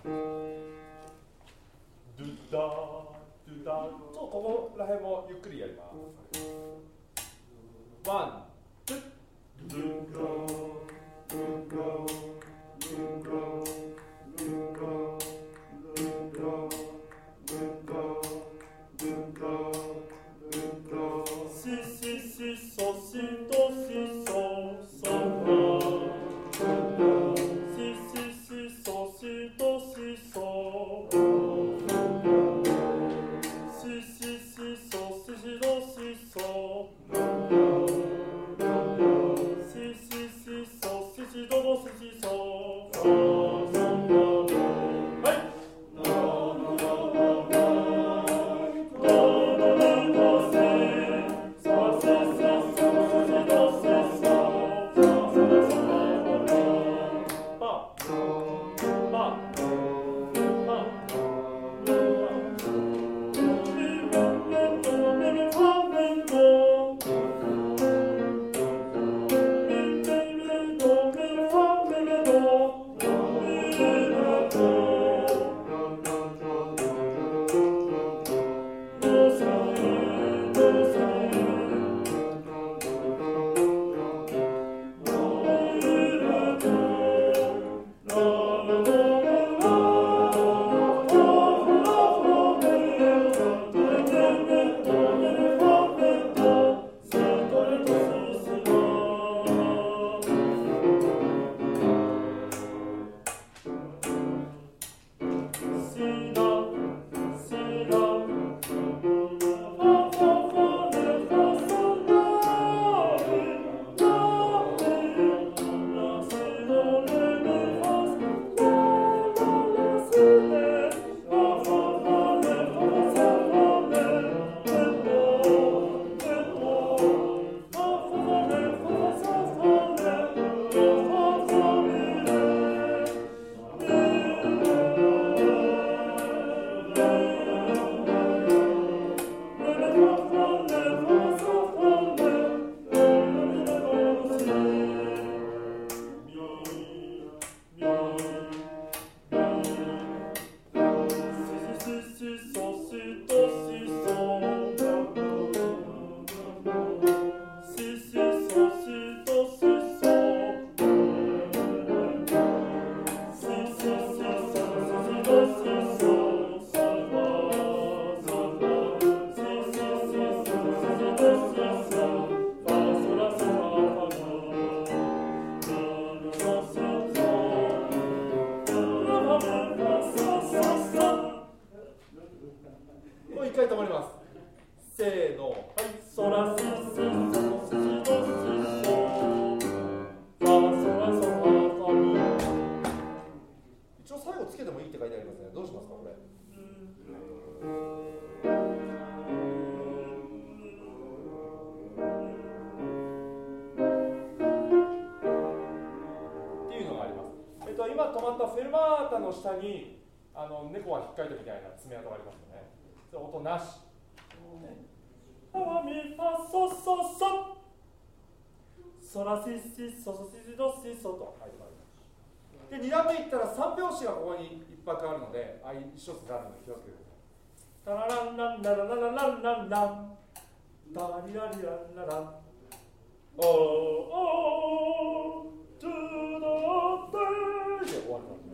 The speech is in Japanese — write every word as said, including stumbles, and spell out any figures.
ドゥダドゥダ。ちょっとここら辺もゆっくりやります。ワン、ツー、ドゥダドゥダドゥダドゥダドゥダドゥダドゥダドゥダ。シシシソシドシソソラ。シシシソシドシソ。シシシソシドシソ。シシシソシドドシソ。下にあの猫が引っかいたみたいな爪痕がありますよね。それ音なし。ファミファソソソソラシシソソシシドシソと書いてあります。でに段目いったらさん拍子がここに一拍あるので、あ一緒になるので気をつけてください。タラランランララララランランランタリラリランラランオーオートゥードーデーで終わります。